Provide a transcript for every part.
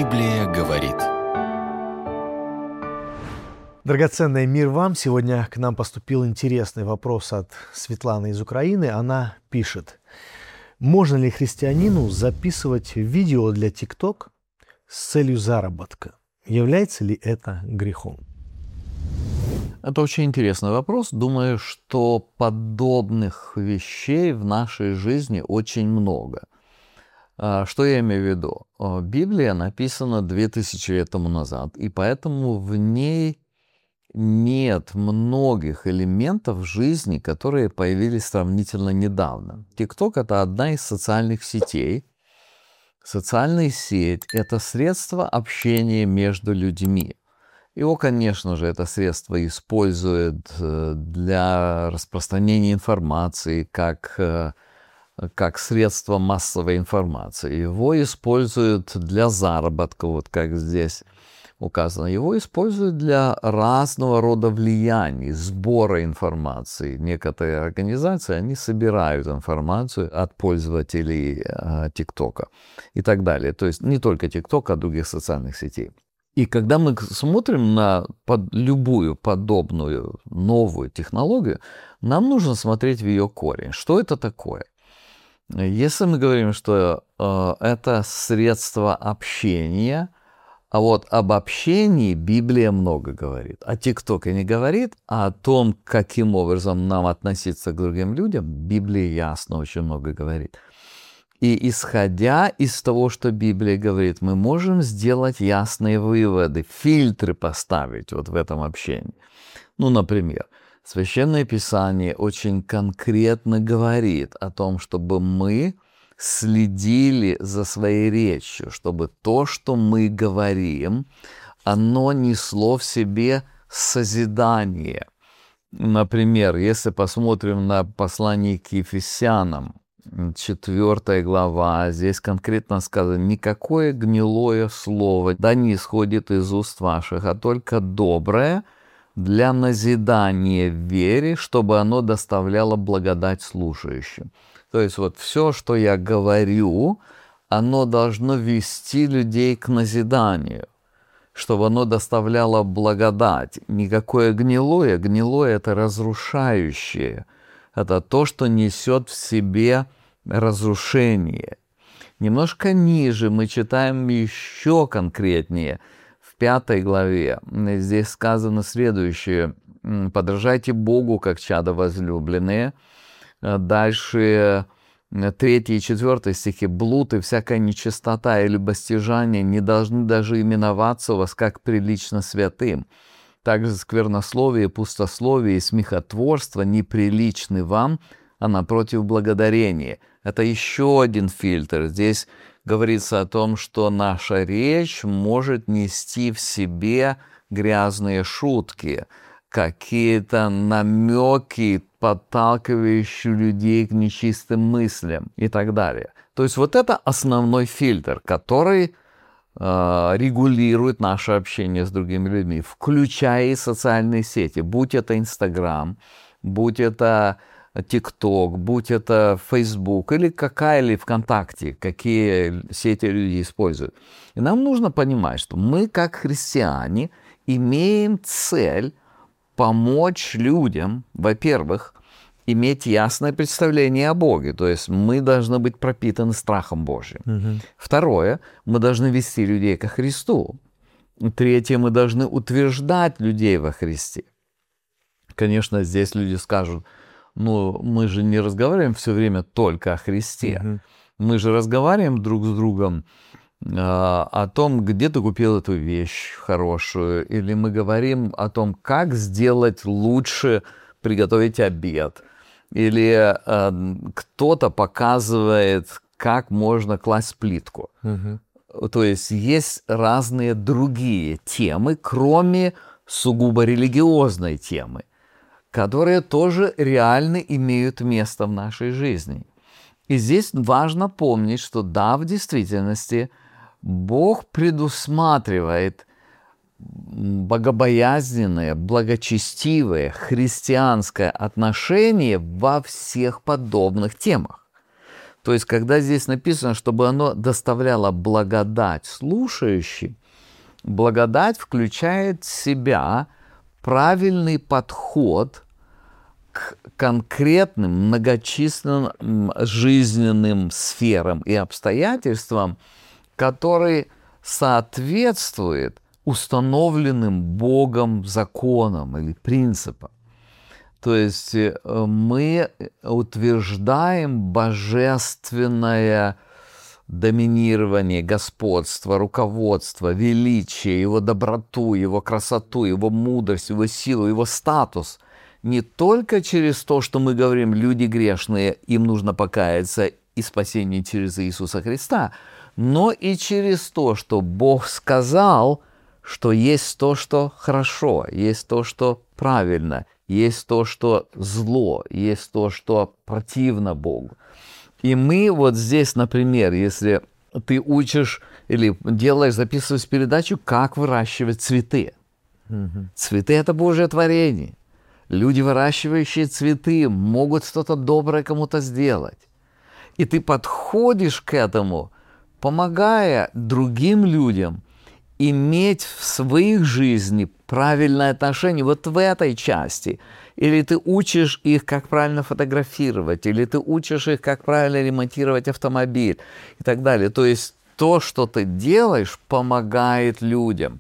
Библия говорит. Драгоценный мир вам! Сегодня к нам поступил интересный вопрос от Светланы из Украины. Она пишет: можно ли христианину записывать видео для TikTok с целью заработка? Является ли это грехом? Это очень интересный вопрос. Думаю, что подобных вещей в нашей жизни очень много. Что я имею в виду? Библия написана 2000 лет тому назад, и поэтому в ней нет многих элементов в жизни, которые появились сравнительно недавно. TikTok — это одна из социальных сетей. Социальная сеть — это средство общения между людьми. Его, конечно же, это средство используют для распространения информации, как средство массовой информации. Его используют для заработка, вот как здесь указано. Его используют для разного рода влияний, сбора информации. Некоторые организации, они собирают информацию от пользователей ТикТока и так далее. То есть не только ТикТок, а других социальных сетей. И когда мы смотрим на любую подобную новую технологию, нам нужно смотреть в ее корень. Что это такое? Если мы говорим, что это средство общения, а вот об общении Библия много говорит. О ТикТоке не говорит, а о том, каким образом нам относиться к другим людям, Библия ясно очень много говорит. И исходя из того, что Библия говорит, мы можем сделать ясные выводы, фильтры поставить вот в этом общении. Ну, например, Священное Писание очень конкретно говорит о том, чтобы мы следили за своей речью, чтобы то, что мы говорим, оно несло в себе созидание. Например, если посмотрим на послание к Ефесянам, 4 глава, здесь конкретно сказано: «Никакое гнилое слово да не исходит из уст ваших, а только доброе для назидания в вере, чтобы оно доставляло благодать слушающим». То есть вот все, что я говорю, оно должно вести людей к назиданию, чтобы оно доставляло благодать. Никакое гнилое. Гнилое — это разрушающее. Это то, что несет в себе разрушение. Немножко ниже мы читаем еще конкретнее. В 5 главе здесь сказано следующее: «Подражайте Богу, как чада возлюбленные». Дальше 3 и 4 стихи: «Блуд и всякая нечистота и любостяжание не должны даже именоваться у вас как прилично святым. Также сквернословие, пустословие и смехотворство неприличны вам, а напротив благодарение». Это еще один фильтр. Здесь говорится о том, что наша речь может нести в себе грязные шутки, какие-то намеки, подталкивающие людей к нечистым мыслям и так далее. То есть вот это основной фильтр, который регулирует наше общение с другими людьми, включая и социальные сети, будь это Инстаграм, будь это ТикТок, будь это Фейсбук или какая-либо ВКонтакте, какие сети люди используют. И нам нужно понимать, что мы, как христиане, имеем цель помочь людям, во-первых, иметь ясное представление о Боге, то есть мы должны быть пропитаны страхом Божьим. Второе, мы должны вести людей ко Христу. Третье, мы должны утверждать людей во Христе. Конечно, здесь люди скажут: ну, мы же не разговариваем все время только о Христе. Мы же разговариваем друг с другом о том, где ты купил эту вещь хорошую, или мы говорим о том, как сделать лучше приготовить обед, или кто-то показывает, как можно класть плитку. То есть есть разные другие темы, кроме сугубо религиозной темы, которые тоже реально имеют место в нашей жизни. И здесь важно помнить, что да, в действительности Бог предусматривает богобоязненное, благочестивое христианское отношение во всех подобных темах. То есть, когда здесь написано, чтобы оно доставляло благодать слушающим, благодать включает в себя правильный подход к конкретным, многочисленным жизненным сферам и обстоятельствам, который соответствует установленным Богом законам или принципам. То есть мы утверждаем божественное доминирование, господство, руководство, величие, его доброту, его красоту, его мудрость, его силу, его статус. Не только через то, что мы говорим, люди грешные, им нужно покаяться и спасение через Иисуса Христа, но и через то, что Бог сказал, что есть то, что хорошо, есть то, что правильно, есть то, что зло, есть то, что противно Богу. И мы вот здесь, например, если ты учишь или делаешь, записываешь передачу, как выращивать цветы. Цветы – это Божье творение. Люди, выращивающие цветы, могут что-то доброе кому-то сделать. И ты подходишь к этому, помогая другим людям иметь в своих жизни правильное отношение вот в этой части. Или ты учишь их, как правильно фотографировать, или ты учишь их, как правильно ремонтировать автомобиль и так далее. То есть то, что ты делаешь, помогает людям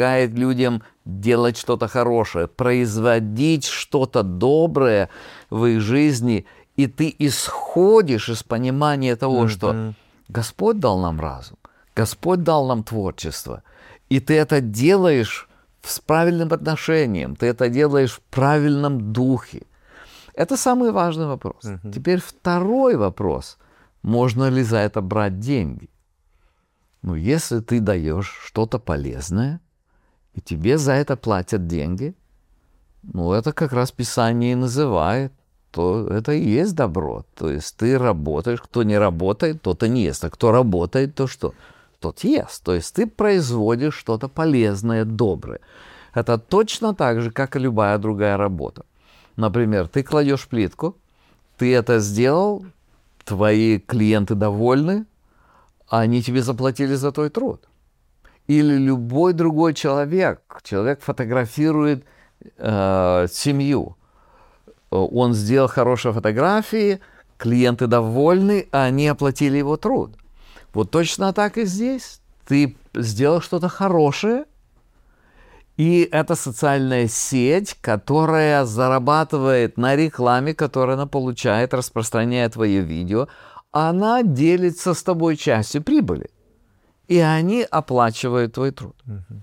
делать что-то хорошее, производить что-то доброе в их жизни, и ты исходишь из понимания того, что Господь дал нам разум, Господь дал нам творчество, и ты это делаешь с правильным отношением, ты это делаешь в правильном духе. Это самый важный вопрос. Теперь второй вопрос. Можно ли за это брать деньги? Ну, если ты даешь что-то полезное, и тебе за это платят деньги, ну, это как раз Писание и называет, то это и есть добро. То есть ты работаешь, кто не работает, тот и не ест, а кто работает, то что? Тот ест. То есть ты производишь что-то полезное, доброе. Это точно так же, как и любая другая работа. Например, ты кладешь плитку, ты это сделал, твои клиенты довольны, они тебе заплатили за твой труд. Или любой другой человек фотографирует семью. Он сделал хорошие фотографии, клиенты довольны, а они оплатили его труд. Вот точно так и здесь. Ты сделал что-то хорошее, и это социальная сеть, которая зарабатывает на рекламе, которую она получает, распространяя твое видео, она делится с тобой частью прибыли. И они оплачивают твой труд.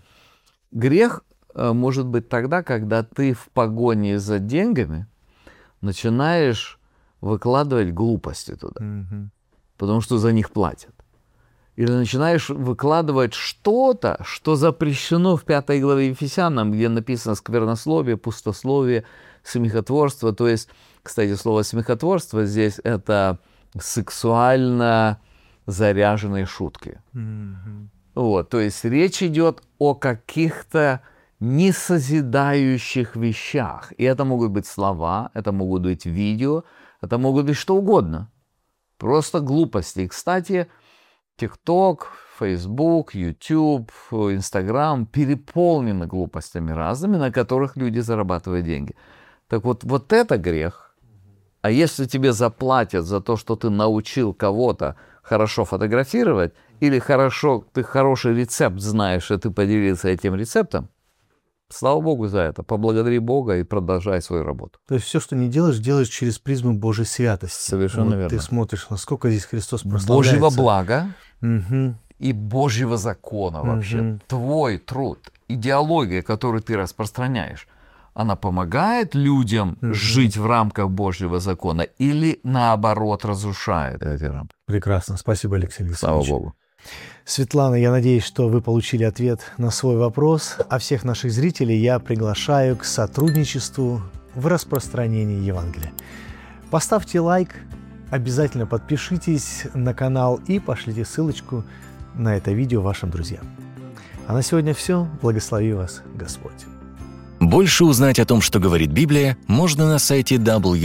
Грех может быть тогда, когда ты в погоне за деньгами начинаешь выкладывать глупости туда, потому что за них платят. Или начинаешь выкладывать что-то, что запрещено в 5 главе Ефесянам, где написано сквернословие, пустословие, смехотворство. То есть, кстати, слово смехотворство здесь это сексуально заряженные шутки. Вот, то есть речь идет о каких-то несозидающих вещах. И это могут быть слова, это могут быть видео, это могут быть что угодно. Просто глупости. И, кстати, TikTok, Facebook, YouTube, Instagram переполнены глупостями разными, на которых люди зарабатывают деньги. Так вот это грех. А если тебе заплатят за то, что ты научил кого-то хорошо фотографировать, или ты хороший рецепт знаешь, и ты поделился этим рецептом, слава Богу за это. Поблагодари Бога и продолжай свою работу. То есть все, что не делаешь, делаешь через призму Божьей святости. Совершенно верно. Ты смотришь, насколько здесь Христос прославляется. Божьего блага и Божьего закона вообще. Твой труд, идеология, которую ты распространяешь, она помогает людям жить в рамках Божьего закона или, наоборот, разрушает эти рамки? Прекрасно. Спасибо, Алексей Александрович. Слава Богу. Светлана, я надеюсь, что вы получили ответ на свой вопрос. А всех наших зрителей я приглашаю к сотрудничеству в распространении Евангелия. Поставьте лайк, обязательно подпишитесь на канал и пошлите ссылочку на это видео вашим друзьям. А на сегодня все. Благослови вас Господь. Больше узнать о том, что говорит Библия, можно на сайте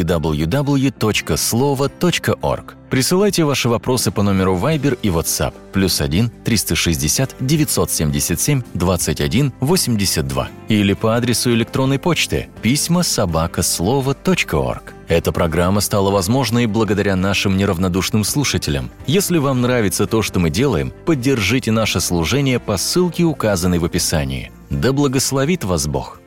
www.slovo.org. Присылайте ваши вопросы по номеру Viber и WhatsApp +1 360 977 21 82 или по адресу электронной почты pisma@slovo.org. Эта программа стала возможной благодаря нашим неравнодушным слушателям. Если вам нравится то, что мы делаем, поддержите наше служение по ссылке, указанной в описании. Да благословит вас Бог!